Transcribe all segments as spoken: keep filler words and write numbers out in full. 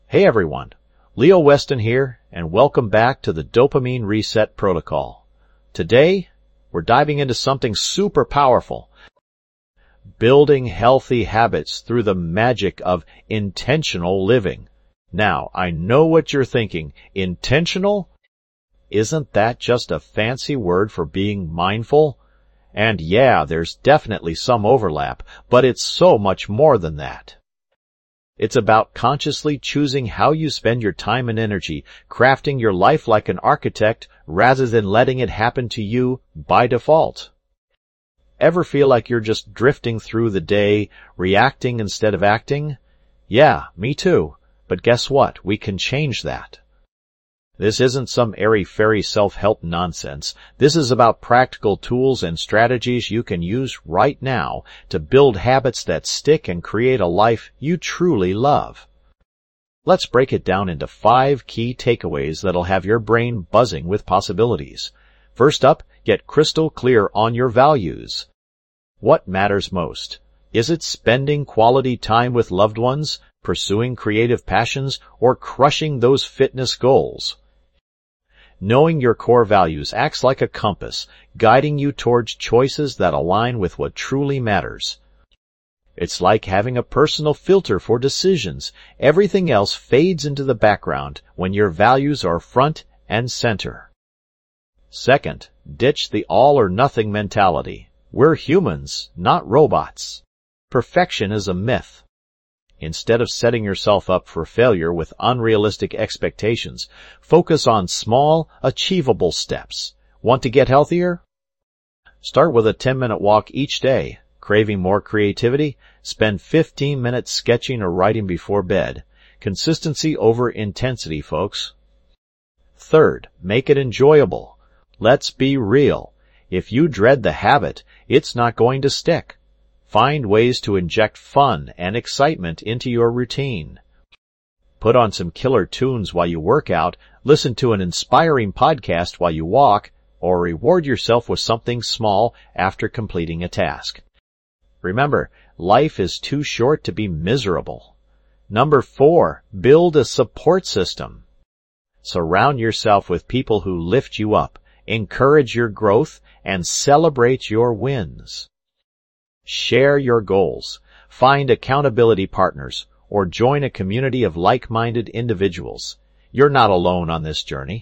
Hey everyone, Leo Weston here, and welcome back to the Dopamine Reset Protocol. Today, we're diving into something super powerful. Building healthy habits through the magic of intentional living. Now, I know what you're thinking. Intentional? Isn't that just a fancy word for being mindful? And yeah, there's definitely some overlap, but it's so much more than that. It's about consciously choosing how you spend your time and energy, crafting your life like an architect rather than letting it happen to you by default. Ever feel like you're just drifting through the day, reacting instead of acting? Yeah, me too. But guess what? We can change that. This isn't some airy-fairy self-help nonsense. This is about practical tools and strategies you can use right now to build habits that stick and create a life you truly love. Let's break it down into five key takeaways that'll have your brain buzzing with possibilities. First up, get crystal clear on your values. What matters most? Is it spending quality time with loved ones, pursuing creative passions, or crushing those fitness goals? Knowing your core values acts like a compass, guiding you towards choices that align with what truly matters. It's like having a personal filter for decisions. Everything else fades into the background when your values are front and center. Second, ditch the all-or-nothing mentality. We're humans, not robots. Perfection is a myth. Instead of setting yourself up for failure with unrealistic expectations, focus on small, achievable steps. Want to get healthier? Start with a ten-minute walk each day. Craving more creativity? Spend fifteen minutes sketching or writing before bed. Consistency over intensity, folks. Third, make it enjoyable. Let's be real. If you dread the habit, it's not going to stick. Find ways to inject fun and excitement into your routine. Put on some killer tunes while you work out, listen to an inspiring podcast while you walk, or reward yourself with something small after completing a task. Remember, life is too short to be miserable. Number four, build a support system. Surround yourself with people who lift you up, encourage your growth, and celebrate your wins. Share your goals, find accountability partners, or join a community of like-minded individuals. You're not alone on this journey.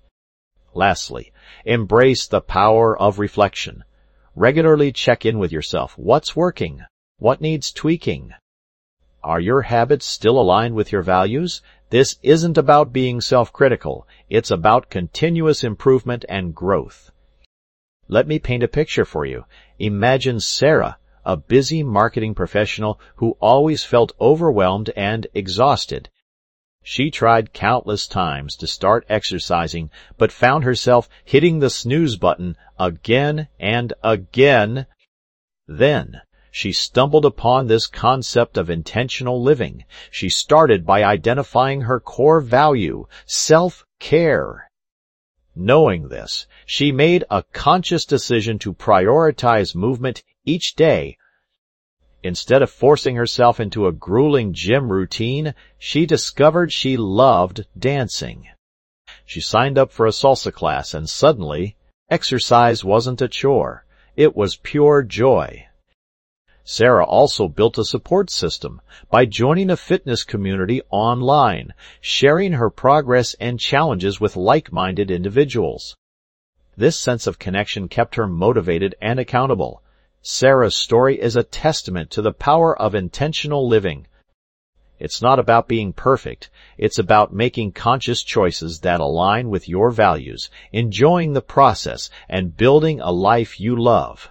Lastly, embrace the power of reflection. Regularly check in with yourself. What's working? What needs tweaking? Are your habits still aligned with your values? This isn't about being self-critical. It's about continuous improvement and growth. Let me paint a picture for you. Imagine Sarah, a busy marketing professional who always felt overwhelmed and exhausted. She tried countless times to start exercising, but found herself hitting the snooze button again and again. Then, she stumbled upon this concept of intentional living. She started by identifying her core value, self-care. Knowing this, she made a conscious decision to prioritize movement each day. Instead of forcing herself into a grueling gym routine, she discovered she loved dancing. She signed up for a salsa class, and suddenly, exercise wasn't a chore. It was pure joy. Sarah also built a support system by joining a fitness community online, sharing her progress and challenges with like-minded individuals. This sense of connection kept her motivated and accountable. Sarah's story is a testament to the power of intentional living. It's not about being perfect. It's about making conscious choices that align with your values, enjoying the process, and building a life you love.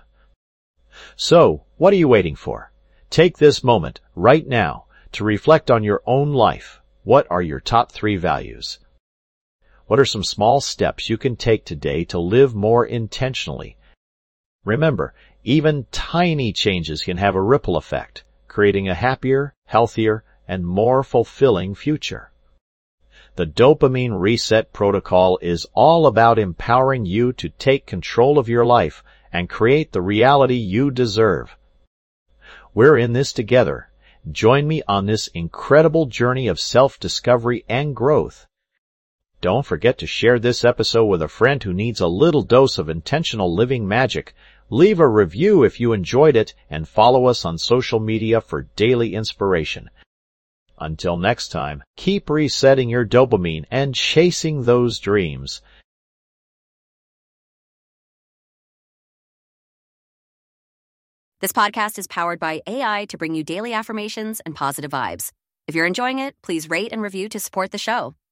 So, what are you waiting for? Take this moment, right now, to reflect on your own life. What are your top three values? What are some small steps you can take today to live more intentionally? Remember, even tiny changes can have a ripple effect, creating a happier, healthier, and more fulfilling future. The Dopamine Reset Protocol is all about empowering you to take control of your life and create the reality you deserve. We're in this together. Join me on this incredible journey of self-discovery and growth. Don't forget to share this episode with a friend who needs a little dose of intentional living magic. Leave a review if you enjoyed it, and follow us on social media for daily inspiration. Until next time, keep resetting your dopamine and chasing those dreams. This podcast is powered by A I to bring you daily affirmations and positive vibes. If you're enjoying it, please rate and review to support the show.